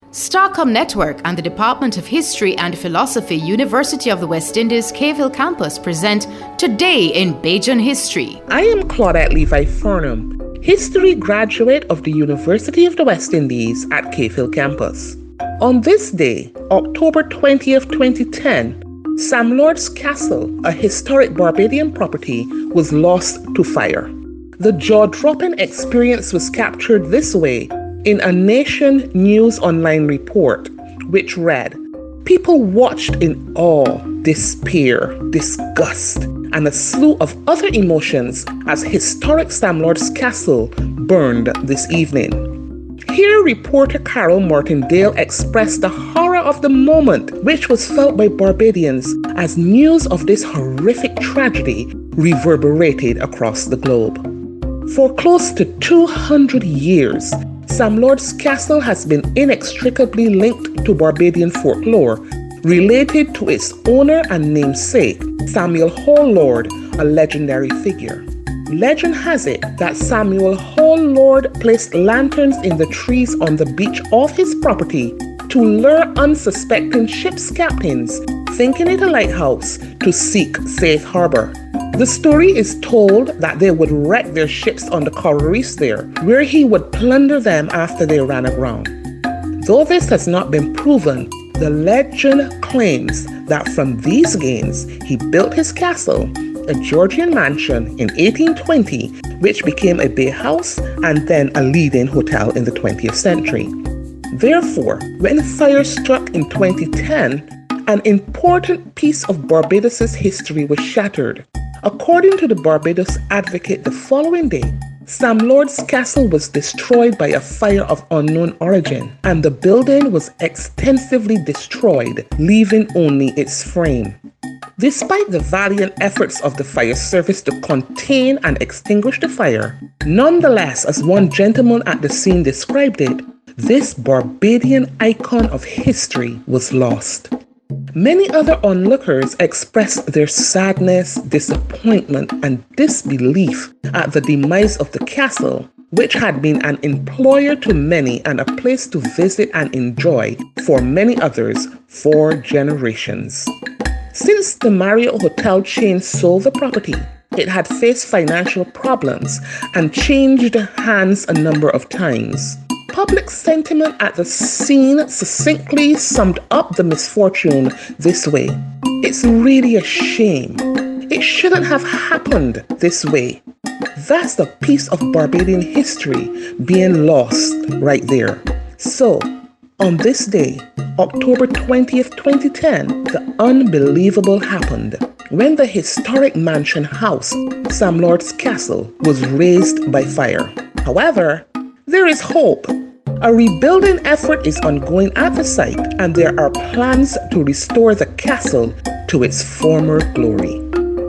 Starcom Network and the Department of History and Philosophy, University of the West Indies, Cave Campus present Today in Bajan History. I am Claudette Levi Farnham, history graduate of the University of the West Indies at Cave Hill Campus. On this day, October 20th, 2010, Sam Lord's Castle, a historic Barbadian property, was lost to fire. The jaw-dropping experience was captured this way in a Nation News Online report, which read, "People watched in awe, despair, disgust, and a slew of other emotions as historic Sam Lord's Castle burned this evening." Here, reporter Carol Martindale expressed the horror of the moment, which was felt by Barbadians as news of this horrific tragedy reverberated across the globe. For close to 200 years, Sam Lord's Castle has been inextricably linked to Barbadian folklore, related to its owner and namesake, Samuel Hall Lord, a legendary figure. Legend has it that Samuel Hall Lord placed lanterns in the trees on the beach of his property to lure unsuspecting ship's captains, thinking it a lighthouse, to seek safe harbor. The story is told that they would wreck their ships on the coral reefs there, where he would plunder them after they ran aground. Though this has not been proven, the legend claims that from these gains he built his castle, a Georgian mansion, in 1820, which became a bay house and then a leading hotel in the 20th century. Therefore, when fire struck in 2010, an important piece of Barbados' history was shattered. According to the Barbados Advocate, the following day, Sam Lord's Castle was destroyed by a fire of unknown origin, and the building was extensively destroyed, leaving only its frame. Despite the valiant efforts of the fire service to contain and extinguish the fire, nonetheless, as one gentleman at the scene described it, this Barbadian icon of history was lost. Many other onlookers expressed their sadness, disappointment, and disbelief at the demise of the castle, which had been an employer to many and a place to visit and enjoy for many others for generations. Since the Marriott Hotel chain sold the property, it had faced financial problems and changed hands a number of times. Public sentiment at the scene succinctly summed up the misfortune this way: "It's really a shame. It shouldn't have happened this way." That's the piece of Barbadian history being lost right there. So, on this day, October 20th, 2010, the unbelievable happened when the historic mansion house, Sam Lord's Castle, was razed by fire. However, there is hope. A rebuilding effort is ongoing at the site, and there are plans to restore the castle to its former glory.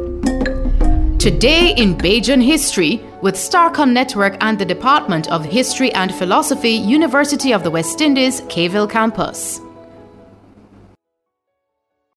Today in Bajan History with Starcom Network and the Department of History and Philosophy, University of the West Indies, Cave Hill Campus.